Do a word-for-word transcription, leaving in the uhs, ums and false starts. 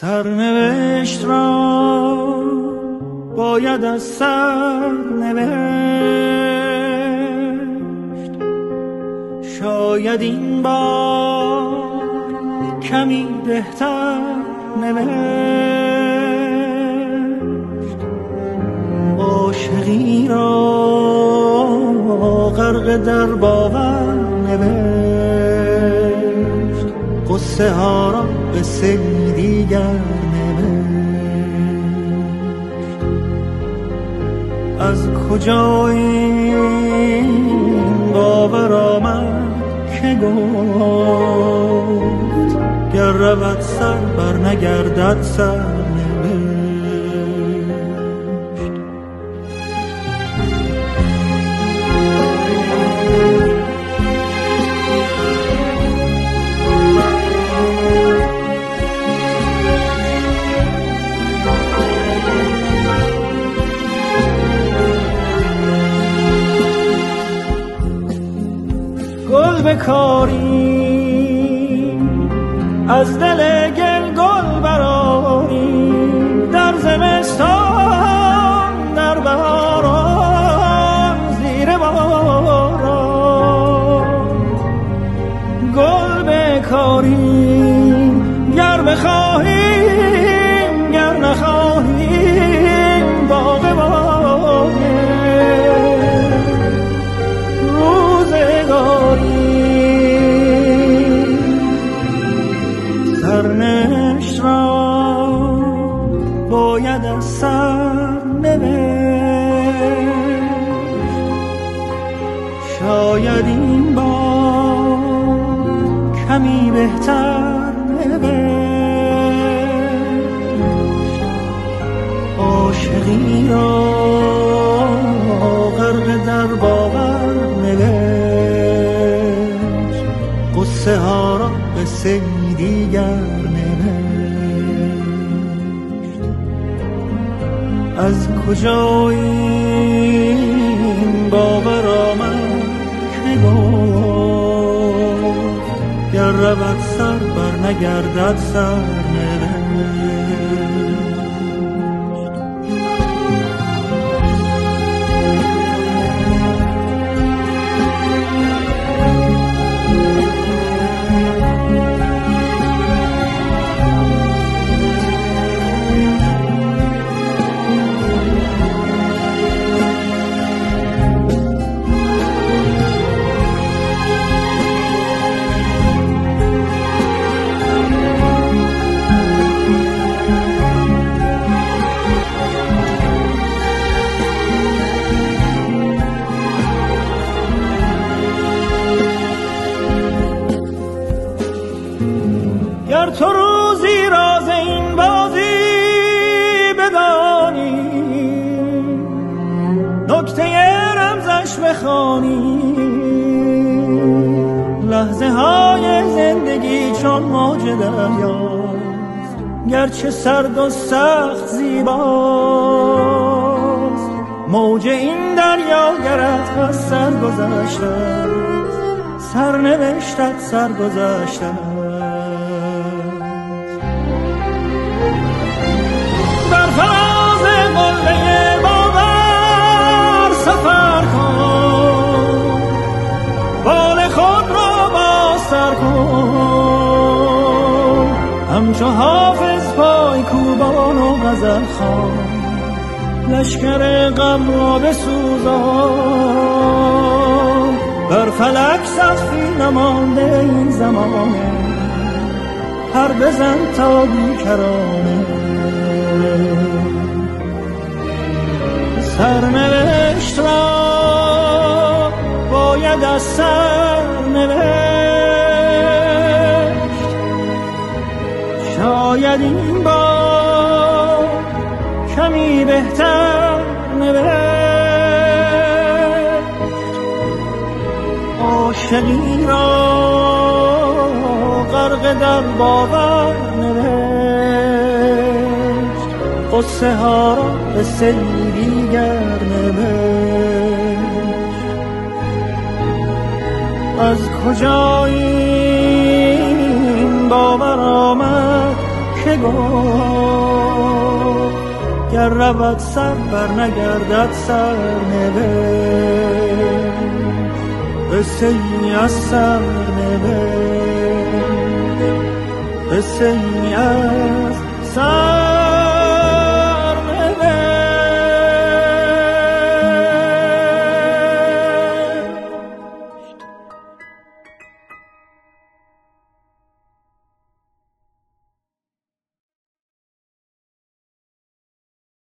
سرنوشت را باید از سر نوشت، شاید این بار کمی بهتر نوشت. عاشقی را غرق در باور نوشت، قصه ها را قصه دیگر نوشت. از کجا این باور آمد که گفت گر رود سر بر نگردد سر نوشت. گل بکاری از دل گل گل براری، در زمستان در بهاران زیر باران. گل بکاری گر بخواهیم گر نخواهیم باغ باغ روزگاری. سرنوشت را باید از سر نوشت، شاید این بار کمی بهتر نوشت. عاشقی را غرق در باور نوشت، قصه ها را قصه دیگر نوشت. از کجا این باور آمد که گفت گر رود سر بر نگردد سر نوشت. گر تو روزی راز این بازی بدانی، نکته رمزش بخوانی، لحظه های زندگی چون موج دریاست، گرچه سرد و سخت زیباست. موج این دریا گرت از سر گذشته، سرنوشتت سر گذشته. بر فراز قله باور سفر کن، بال خود را بازتر کن، همچو حافظ پای کوبان و غزل خوان، لشکر غم را بسوزان. بر فلک سقفی نمانده این زمانه، پر بزن تا بیکرانه. سرنوشت را باید از سر نوشت، شاید این بار کمی بهتر نوشت. عاشقی را غرق در باور نوشت، قصه ها را قصه دیگر نوشت. از کجا این باور آمد که نگاه، گر رود سر بر نگردد سر نوشت، قصه ای از سر نوشت، قصه ای از سر